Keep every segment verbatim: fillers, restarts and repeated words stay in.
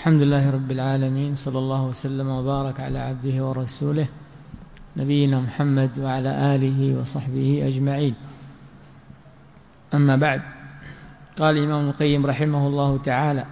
الحمد لله رب العالمين، صلى الله وسلم وبارك على عبده ورسوله نبينا محمد وعلى آله وصحبه أجمعين. أما بعد، قال الإمام ابن القيم رحمه الله تعالى: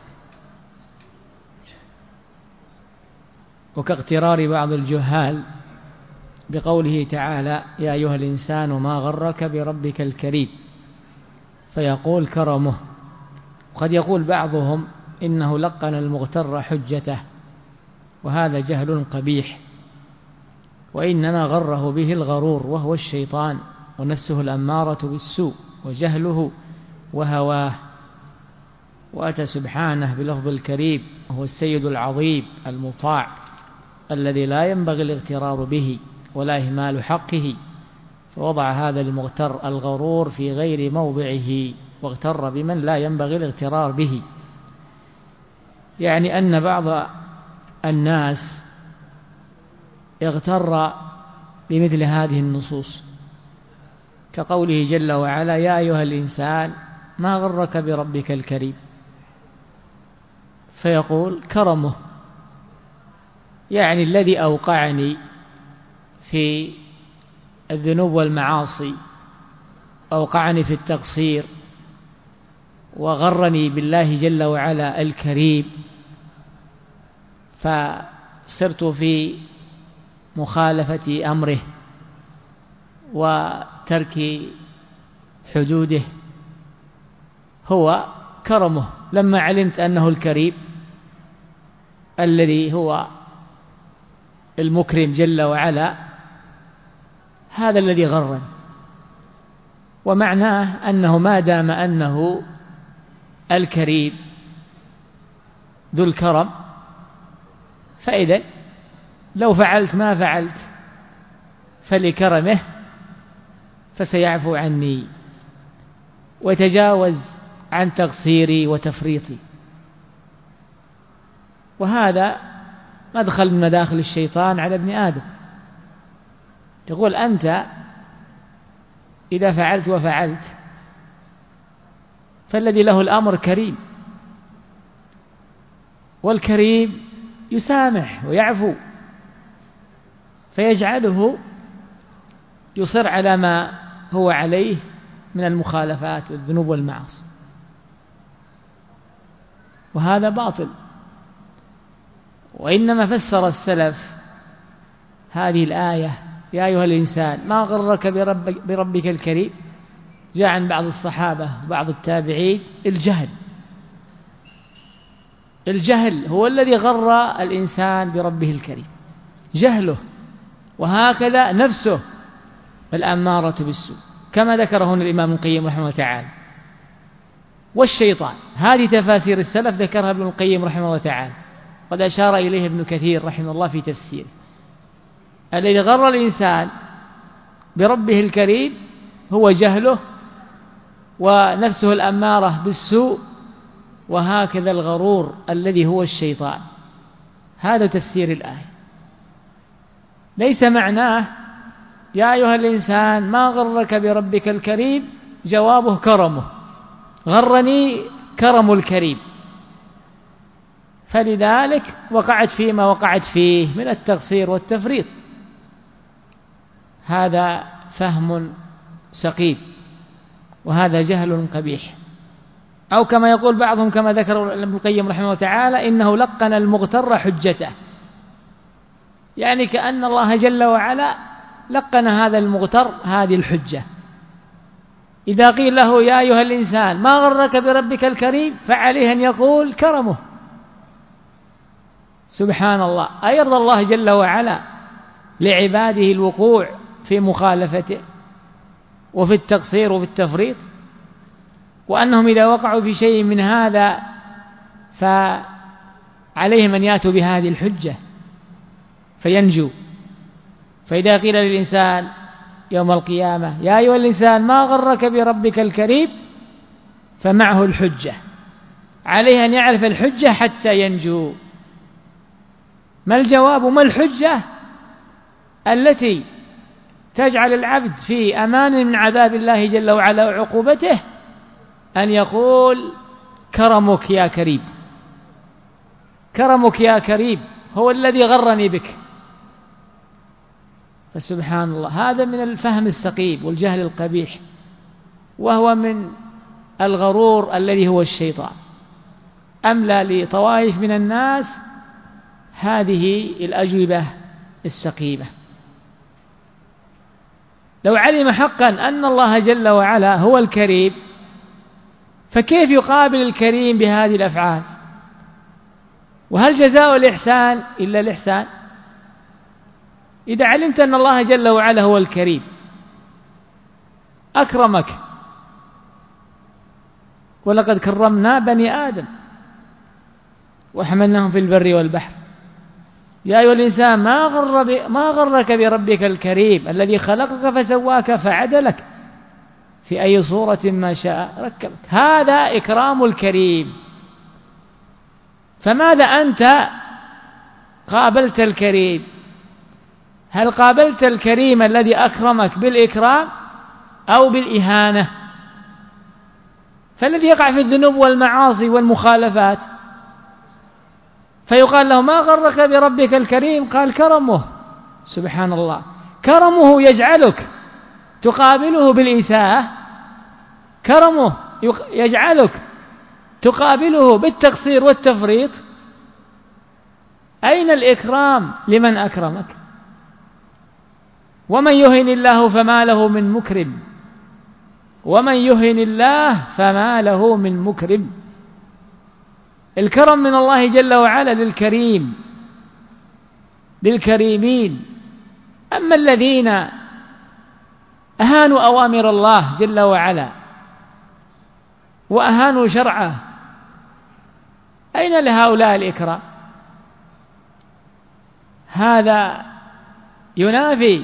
وكاغترار بعض الجهال بقوله تعالى: يا أيها الإنسان ما غرك بربك الكريم، فيقول كرمه. وقد يقول بعضهم إنه لقن المغتر حجته، وهذا جهل قبيح، وإنما غره به الغرور وهو الشيطان ونفسه الأمارة بالسوء وجهله وهواه. وأتى سبحانه بلفظ الكريم وهو السيد العظيم المطاع الذي لا ينبغي الاغترار به ولا إهمال حقه، فوضع هذا المغتر الغرور في غير موضعه واغتر بمن لا ينبغي الاغترار به. يعني أن بعض الناس اغتر بمثل هذه النصوص، كقوله جل وعلا: يا أيها الإنسان ما غرك بربك الكريم، فيقول كرمه، يعني الذي أوقعني في الذنوب والمعاصي، أوقعني في التقصير، وغرني بالله جل وعلا الكريم، فصرت في مخالفة أمره وترك حدوده. هو كرمه لما علمت أنه الكريم الذي هو المكرم جل وعلا، هذا الذي غرني. ومعناه أنه ما دام أنه الكريم ذو الكرم، فإذا لو فعلت ما فعلت فلكرمه، فسيعفو عني ويتجاوز عن تقصيري وتفريطي. وهذا مدخل من مداخل الشيطان على ابن آدم، يقول: أنت إذا فعلت وفعلت فالذي له الأمر كريم، والكريم يسامح ويعفو، فيجعله يصر على ما هو عليه من المخالفات والذنوب والمعاصي، وهذا باطل. وإنما فسر السلف هذه الآية: يا أيها الإنسان ما غرك بربك, بربك الكريم، جاء عن بعض الصحابة وبعض التابعين الجهل. الجهل هو الذي غر الإنسان بربه الكريم، جهله، وهكذا نفسه الأمارة بالسوء، كما ذكره هنا الإمام ابن القيم رحمه الله تعالى. والشيطان، هذه تفاسير السلف ذكرها ابن القيم رحمه الله تعالى، قد أشار إليه ابن كثير رحمه الله في تفسيره. الذي غر الإنسان بربه الكريم هو جهله ونفسه الأمارة بالسوء، وهكذا الغرور الذي هو الشيطان. هذا تفسير الآية. ليس معناه يا أيها الإنسان ما غرك بربك الكريم جوابه كرمه، غرني كرم الكريم، فلذلك وقعت فيما وقعت فيه من التقصير والتفريط. هذا فهم سقيم، وهذا جهل قبيح. أو كما يقول بعضهم كما ذكر ابن القيم رحمه الله تعالى: إنه لقن المغتر حجته، يعني كأن الله جل وعلا لقن هذا المغتر هذه الحجة. إذا قيل له يا أيها الإنسان ما غرك بربك الكريم، فعليه أن يقول كرمه. سبحان الله، أيرضى الله جل وعلا لعباده الوقوع في مخالفته وفي التقصير وفي التفريط؟ وأنهم إذا وقعوا في شيء من هذا فعليهم أن يأتوا بهذه الحجة فينجو. فإذا قيل للإنسان يوم القيامة يا أيها الإنسان ما غرك بربك الكريم، فمعه الحجة، عليه أن يعرف الحجة حتى ينجو. ما الجواب؟ ما الحجة التي تجعل العبد في أمان من عذاب الله جل وعلا وعقوبته؟ أن يقول كرمك يا كريم. كرمك يا كريم هو الذي غرني بك. فسبحان الله، هذا من الفهم السقيم والجهل القبيح، وهو من الغرور الذي هو الشيطان. أملى لطوائف من الناس هذه الأجوبة السقيمة. لو علم حقا أن الله جل وعلا هو الكريم، فكيف يقابل الكريم بهذه الأفعال؟ وهل جزاء الإحسان إلا الإحسان؟ إذا علمت أن الله جل وعلا هو الكريم أكرمك، ولقد كرمنا بني آدم وحملناهم في البر والبحر، يا أيها الإنسان ما غر ما غرك بربك الكريم الذي خلقك فسواك فعدلك في أي صورة ما شاء ركبك. هذا إكرام الكريم. فماذا أنت قابلت الكريم؟ هل قابلت الكريم الذي أكرمك بالإكرام أو بالإهانة؟ فالذي يقع في الذنوب والمعاصي والمخالفات فيقال له ما غرك بربك الكريم؟ قال كرمه. سبحان الله، كرمه يجعلك تقابله بالإساءة، كرمه يجعلك تقابله بالتقصير والتفريط. أين الإكرام لمن أكرمك؟ ومن يهن الله فما له من مكرم، ومن يهن الله فما له من مكرم. الكرم من الله جل وعلا للكريم للكريمين. أما الذين أهانوا أوامر الله جل وعلا وأهانوا شرعه، أين لهؤلاء الإكرام؟ هذا ينافي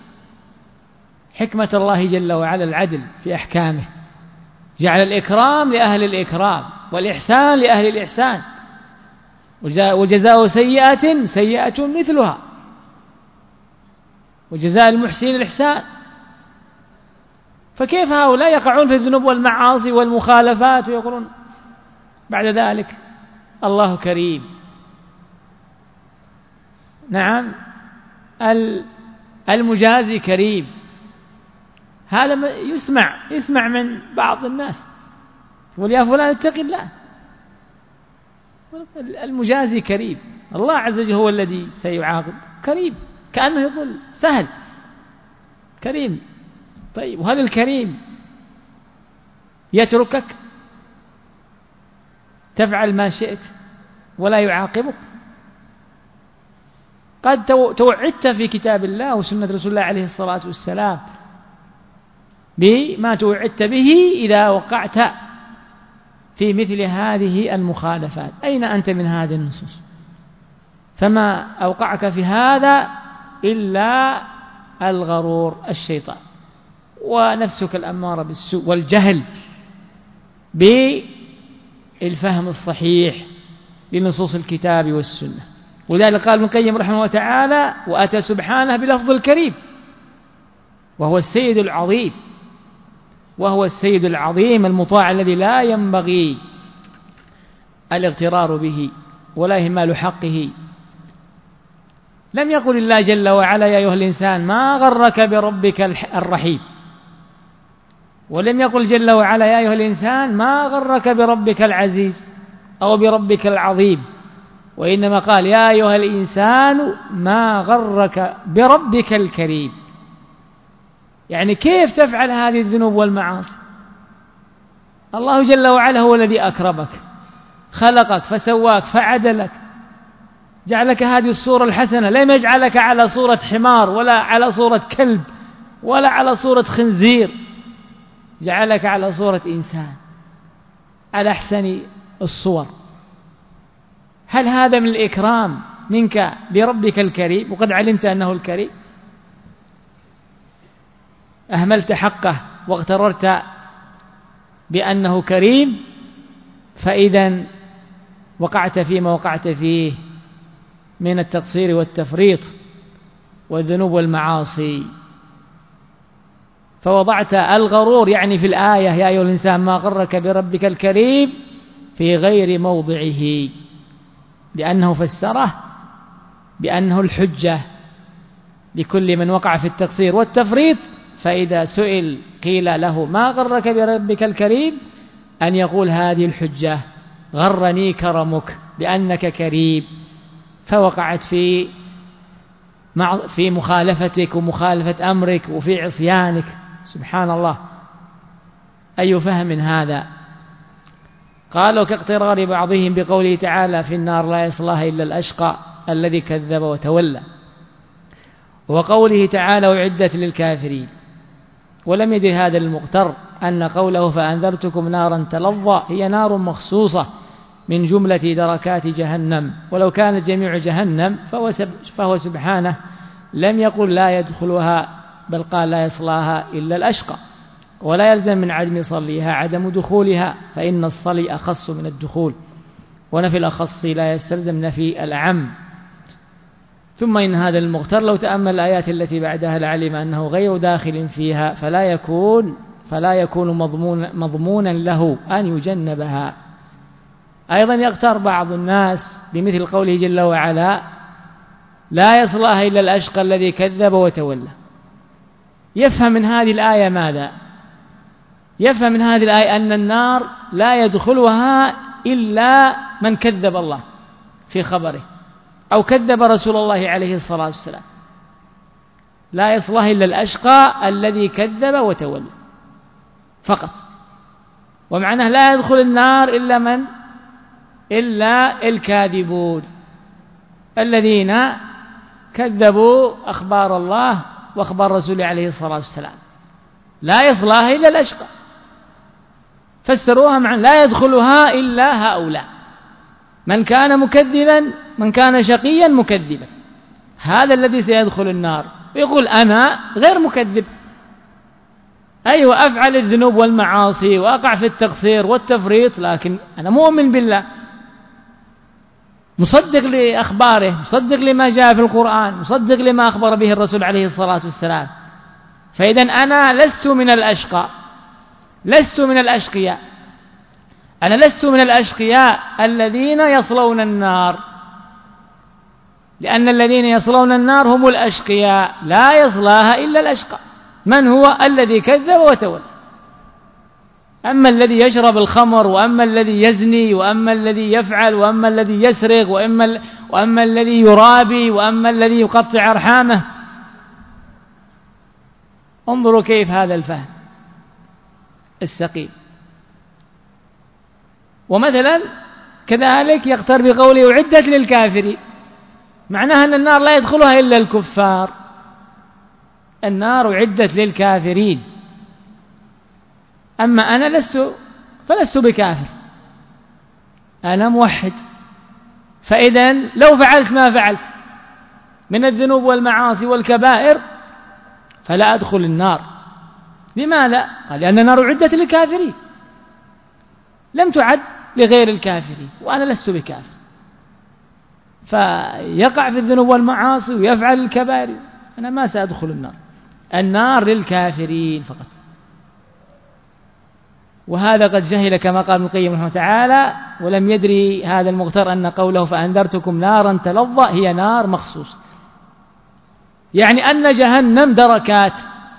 حكمة الله جل وعلا العدل في أحكامه، جعل الإكرام لأهل الإكرام والإحسان لأهل الإحسان، وجزاء سيئة سيئة مثلها، وجزاء المحسن الإحسان. فكيف هؤلاء يقعون في الذنوب والمعاصي والمخالفات ويقولون بعد ذلك الله كريم؟ نعم، المجازي كريم. هذا يسمع يسمع من بعض الناس، يقول يا فلان اتق الله. المجازي كريم، الله عز وجل هو الذي سيعاقب. كريم كأنه يقول سهل كريم. طيب، وهل الكريم يتركك تفعل ما شئت ولا يعاقبك؟ قد توعدت في كتاب الله وسنة رسول الله عليه الصلاة والسلام بما توعدت به إذا وقعت في مثل هذه المخالفات. أين أنت من هذه النصوص؟ فما أوقعك في هذا إلا الغرور الشيطان ونفسك الأمارة بالسوء والجهل بالفهم الصحيح لنصوص الكتاب والسنة. ولذلك قال ابن القيم رحمه الله تعالى: وأتى سبحانه بلفظ الكريم، وهو السيد العظيم، وهو السيد العظيم المطاع الذي لا ينبغي الاغترار به ولا إهمال حقه. لم يقل الله جل وعلا يا أيها الإنسان ما غرك بربك الرحيم، ولم يقل جل وعلا يا أيها الإنسان ما غرك بربك العزيز أو بربك العظيم، وإنما قال يا أيها الإنسان ما غرك بربك الكريم. يعني كيف تفعل هذه الذنوب والمعاصي؟ الله جل وعلا هو الذي أكرمك، خلقك فسواك فعدلك، جعلك هذه الصورة الحسنة، لم يجعلك على صورة حمار ولا على صورة كلب ولا على صورة خنزير، جعلك على صورة إنسان على أحسن الصور. هل هذا من الإكرام منك لربك الكريم وقد علمت أنه الكريم؟ أهملت حقه واغتررت بأنه كريم، فإذا وقعت فيما وقعت فيه من التقصير والتفريط والذنوب والمعاصي. فوضعت الغرور يعني في الآية يا أيها الإنسان ما غرك بربك الكريم في غير موضعه. لأنه فسره بأنه الحجة لكل من وقع في التقصير والتفريط. فإذا سئل قيل له ما غرك بربك الكريم أن يقول هذه الحجة، غرني كرمك بأنك كريم، فوقعت في في مخالفتك ومخالفة أمرك وفي عصيانك. سبحان الله، أي فهم هذا؟ قالوا كاقترار بعضهم بقوله تعالى في النار لا يصلاها إلا الأشقى الذي كذب وتولى، وقوله تعالى أعدت للكافرين. ولم يدر هذا المغتر أن قوله فأنذرتكم نارا تلظى هي نار مخصوصة من جملة دركات جهنم، ولو كانت جميع جهنم فهو, فهو سبحانه لم يقل لا يدخلها، بل قال لا يصلاها إلا الأشقى. ولا يلزم من عدم صليها عدم دخولها، فإن الصلي أخص من الدخول، ونفي الأخص لا يستلزم نفي الأعم. ثم إن هذا المغتر لو تأمل الآيات التي بعدها لعلم أنه غير داخل فيها، فلا يكون فلا يكون مضمون مضمونا له أن يجنبها. أيضا يغتر بعض الناس بمثل قوله جل وعلا لا يصلاها إلا الأشقى الذي كذب وتولى. يفهم من هذه الآية ماذا؟ يفهم من هذه الآية أن النار لا يدخلها إلا من كذب الله في خبره أو كذب رسول الله عليه الصلاة والسلام. لا يصلها إلا الأشقى الذي كذب وتولى فقط. ومعناه لا يدخل النار إلا من إلا الكاذبون الذين كذبوا أخبار الله وأخبار رسوله عليه الصلاة والسلام. لا يصلها إلا الأشقى، فسروها معنى لا يدخلها إلا هؤلاء، من كان مكذبا من كان شقيا مكذبا، هذا الذي سيدخل النار. ويقول أنا غير مكذب، أيوة أفعل الذنوب والمعاصي وأقع في التقصير والتفريط، لكن أنا مؤمن بالله، مصدق لأخباره، مصدق لما جاء في القرآن، مصدق لما أخبر به الرسول عليه الصلاة والسلام. فإذا أنا لست من الأشقى، لست من الأشقياء، أنا لست من الأشقياء الذين يصلون النار، لأن الذين يصلون النار هم الأشقياء، لا يصلاها إلا الأشقى. من هو؟ الذي كذب وتولى. أما الذي يشرب الخمر، وأما الذي يزني، وأما الذي يفعل، وأما الذي يسرق، وأما, وأما الذي يرابي، وأما الذي يقطع أرحامه. انظروا كيف هذا الفهم السقيم. ومثلا كذلك يقتر بقوله أعدت للكافرين، معناها أن النار لا يدخلها إلا الكفار. النار أعدت للكافرين، أما أنا لست فلست بكافر، أنا موحد. فإذا لو فعلت ما فعلت من الذنوب والمعاصي والكبائر فلا أدخل النار. لماذا؟ قال لأن النار أعدت للكافرين، لم تعد لغير الكافرين، وأنا لست بكافر. فيقع في الذنوب والمعاصي ويفعل الكبائر، أنا ما سأدخل النار. النار للكافرين فقط. وهذا قد جهل كما قال ابن القيم رحمه تعالى، ولم يدري هذا المغتر أن قوله فأنذرتكم نارا تلظى هي نار مخصوص، يعني أن جهنم دركات،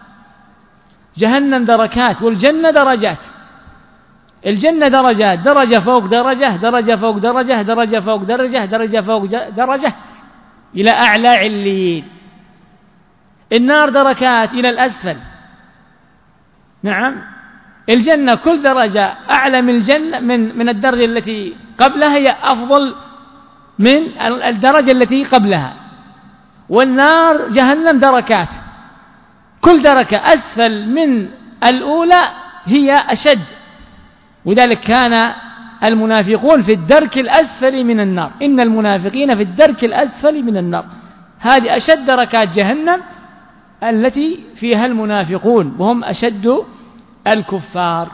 جهنم دركات والجنة درجات. الجنة درجات، درجة فوق درجة، درجة فوق درجة، درجة فوق درجة، درجة فوق درجة إلى أعلى عليين. النار دركات إلى الأسفل. نعم، الجنة كل درجة أعلى من الجنة من من الدرجة التي قبلها هي أفضل من الدرجة التي قبلها. والنار جهنم دركات، كل دركة أسفل من الأولى هي أشد. ولذلك كان المنافقون في الدرك الأسفل من النار، إن المنافقين في الدرك الأسفل من النار. هذه أشد دركات جهنم التي فيها المنافقون، وهم أشد الكفار.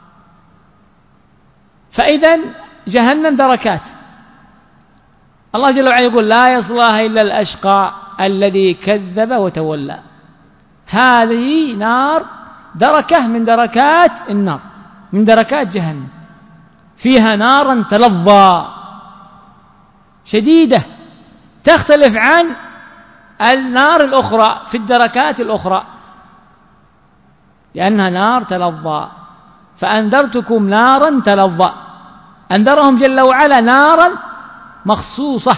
فإذا جهنم دركات. الله جل وعلا يقول لا يصلاها إلا الأشقى الذي كذب وتولى. هذه نار دركة من دركات النار، من دركات جهنم، فيها نارا تلظى شديدة تختلف عن النار الأخرى في الدركات الأخرى، لأنها نار تلظى. فأنذرتكم نارا تلظى، أنذرهم جل وعلا نارا مخصوصة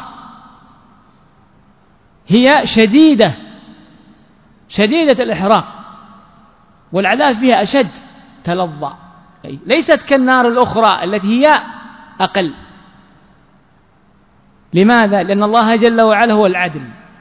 هي شديدة شديدة الإحراق، والعذاب فيها أشد، تلظى، ليست كالنار الأخرى التي هي أقل. لماذا؟ لأن الله جل وعلا هو العدل،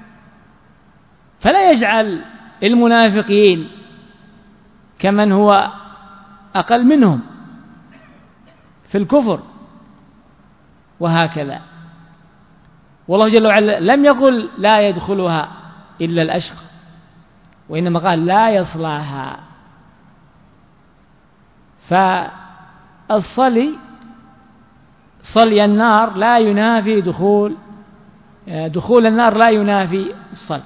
فلا يجعل المنافقين كمن هو أقل منهم في الكفر، وهكذا. والله جل وعلا لم يقل لا يدخلها إلا الأشقى، وإنما قال لا يصلاها. فالصلي صلي النار لا ينافي دخول دخول النار لا ينافي الصلي.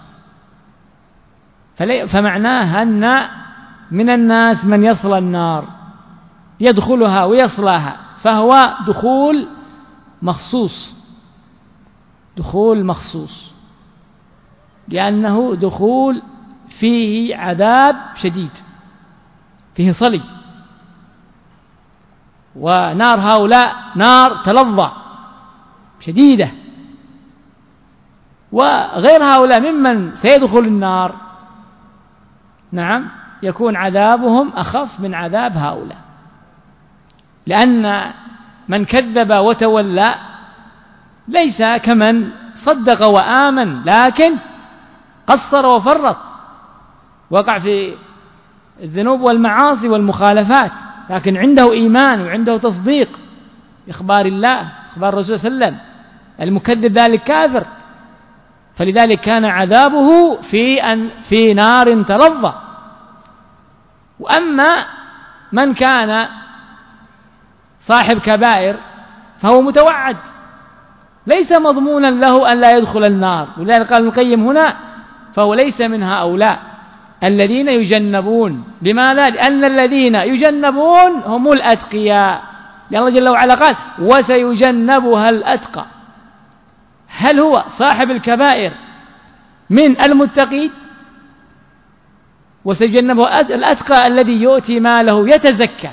فمعناه أن من الناس من يصلى النار يدخلها ويصلاها، فهو دخول مخصوص، دخول مخصوص، لأنه دخول فيه عذاب شديد، فيه صلي. ونار هؤلاء نار تلظى شديدة، وغير هؤلاء ممن سيدخل النار نعم يكون عذابهم أخف من عذاب هؤلاء، لأن من كذب وتولى ليس كمن صدق وآمن لكن قصر وفرط، وقع في الذنوب والمعاصي والمخالفات، لكن عنده إيمان وعنده تصديق بإخبار الله إخبار الرسول صلى الله عليه وسلم. المكذب ذلك كافر، فلذلك كان عذابه في أن في نار تلظى. وأما من كان صاحب كبائر فهو متوعد، ليس مضمونا له أن لا يدخل النار. ولذلك قال ابن القيم هنا فهو ليس من هؤلاء الذين يجنبون. لماذا؟ لأن الذين يجنبون هم الأتقياء، لأن الله جل وعلا قال وسيجنبها الأتقى. هل هو صاحب الكبائر من المتقين؟ وسيجنبها الأتقى الذي يؤتي ماله يتزكى.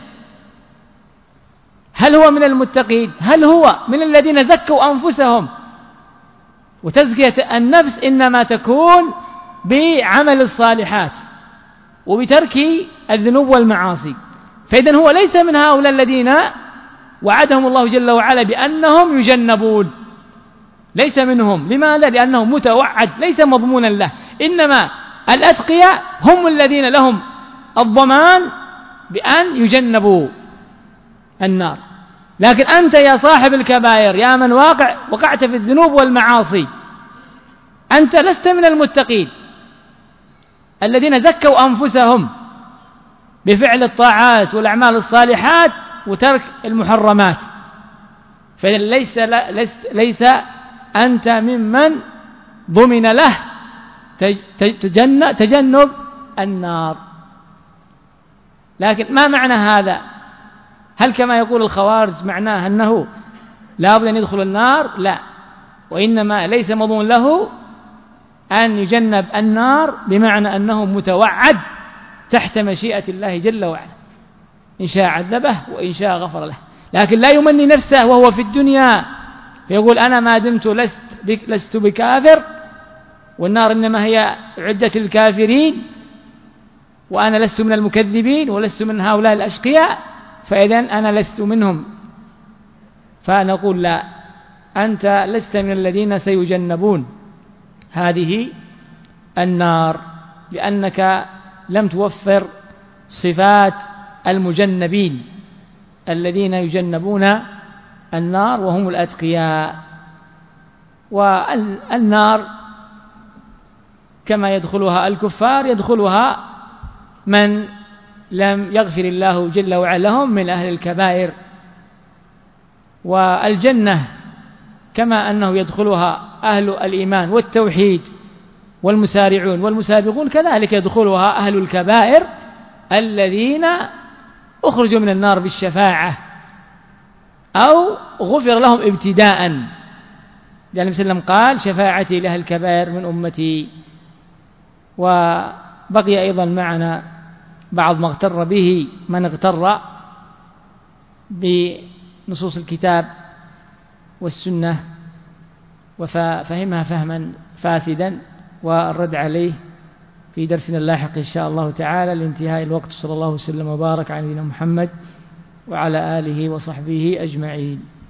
هل هو من المتقين؟ هل هو من الذين زكوا أنفسهم؟ وتزكية النفس إنما تكون بعمل الصالحات وبترك الذنوب والمعاصي. فإذن هو ليس من هؤلاء الذين وعدهم الله جل وعلا بأنهم يجنبون، ليس منهم. لماذا؟ لأنه متوعد ليس مضمونا له. إنما الأتقياء هم الذين لهم الضمان بأن يجنبوا النار. لكن أنت يا صاحب الكبائر، يا من واقع وقعت في الذنوب والمعاصي، أنت لست من المتقين الذين زكوا أنفسهم بفعل الطاعات والأعمال الصالحات وترك المحرمات. فليس ليس أنت ممن ضمن له تجنب النار. لكن ما معنى هذا؟ هل كما يقول الخوارج معناه أنه لا بد أن يدخل النار؟ لا، وإنما ليس مضمون له أن يجنب النار، بمعنى أنه متوعد تحت مشيئة الله جل وعلا، إن شاء عذبه وإن شاء غفر له. لكن لا يمني نفسه وهو في الدنيا فيقول أنا ما دمت لست, بك لست بكافر، والنار إنما هي عدة الكافرين، وأنا لست من المكذبين ولست من هؤلاء الأشقياء، فإذن أنا لست منهم. فنقول لا، أنت لست من الذين سيجنبون هذه النار، لأنك لم توفر صفات المجنبين الذين يجنبون النار وهم الأتقياء. والنار كما يدخلها الكفار يدخلها من لم يغفر الله جل وعلا لهم من أهل الكبائر. والجنة كما أنه يدخلها أهل الإيمان والتوحيد والمسارعون والمسابقون، كذلك يدخلها أهل الكبائر الذين أخرجوا من النار بالشفاعة أو غفر لهم ابتداء. لأن النبي صلى الله عليه وسلم قال شفاعتي لأهل الكبائر من أمتي. وبقي أيضا معنا بعض ما اغتر به من اغتر بنصوص الكتاب والسنة وفهمها فهما فاسدا، والرد عليه في درسنا اللاحق إن شاء الله تعالى لانتهاء الوقت. صلى الله وسلم وبارك على نبينا محمد وعلى آله وصحبه أجمعين.